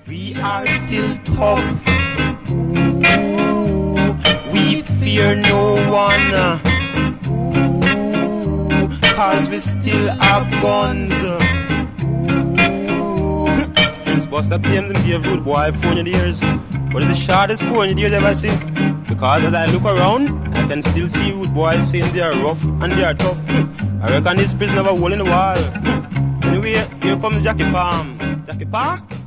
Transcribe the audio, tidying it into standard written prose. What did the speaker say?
We are still tough. Ooh, we fear no one. Ooh, 'cause we still have guns. Prince Buster claims him gave Rude Boy 400 years. But it's the shortest 400 years ever seen. Because as I look around, I can still see Rude Boys saying they are rough and they are tough. I reckon this prison have a hole in the wall. Anyway, here comes Jackie Palm. Jackie Palm?